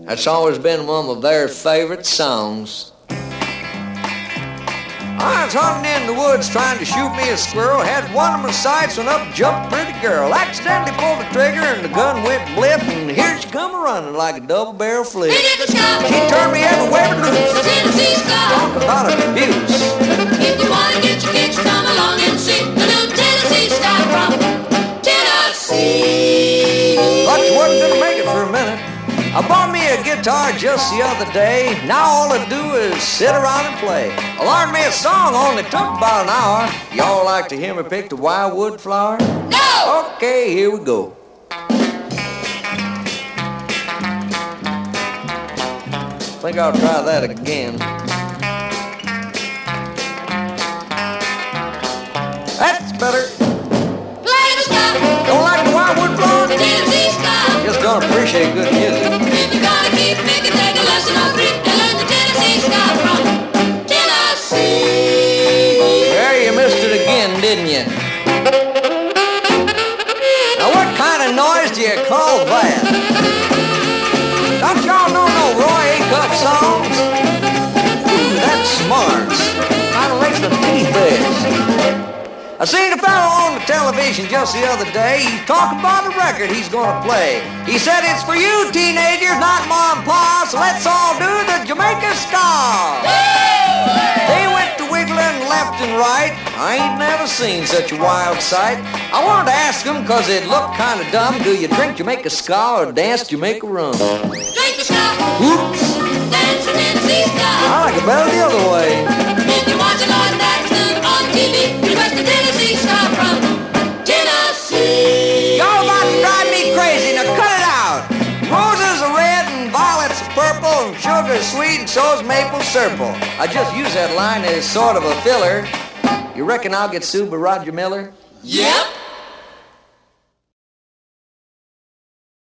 That's always been one of my very favorite songs. I was hunting in the woods trying to shoot me a squirrel. Had one of my sights when up jumped a pretty girl. Accidentally pulled the trigger and the gun went blip, and here she come a-running like a double-barrel flip. She turned me everywhere but loose. Talk about abuse. If you want to get your kicks, come along and see the new Tennessee style from Tennessee. But you wasn't gonna make it for a minute. I bought me a guitar just the other day. Now all I do is sit around and play. I learned me a song, only took about an hour. Y'all like to hear me pick the wildwood flower? No! Okay, here we go. Think I'll try that again. That's better. Play the stuff, Don't like the wildwood flower? Tennessee style. Just don't appreciate good music. If you're gonna keep making, take a lesson or three and learn the Tennessee style from Tennessee. There, you missed it again, didn't you? Now, what kind of noise do you call that? Don't y'all know no Roy Acuff songs? Ooh, that's smart. Kind of makes the teeth best. I seen a fellow on the television just the other day. He's talking about a record he's gonna play. He said it's for you teenagers, not mom and pa, so let's all do the Jamaica ska. They went to wiggling left and right. I ain't never seen such a wild sight. I wanted to ask him, cause it looked kinda dumb. Do you drink Jamaica ska or dance Jamaica rum? Drink the stuff, Oops, dance the Tennessee style. I like it better the other way. If you watch a lot of that tune on TV, request the Tennessee style from Tennessee. Y'all about to drive me crazy, now cut it out. Roses are red and violets are purple and sugar is sweet and so's maple syrup. I just use that line as sort of a filler. You reckon I'll get sued by Roger Miller? Yep.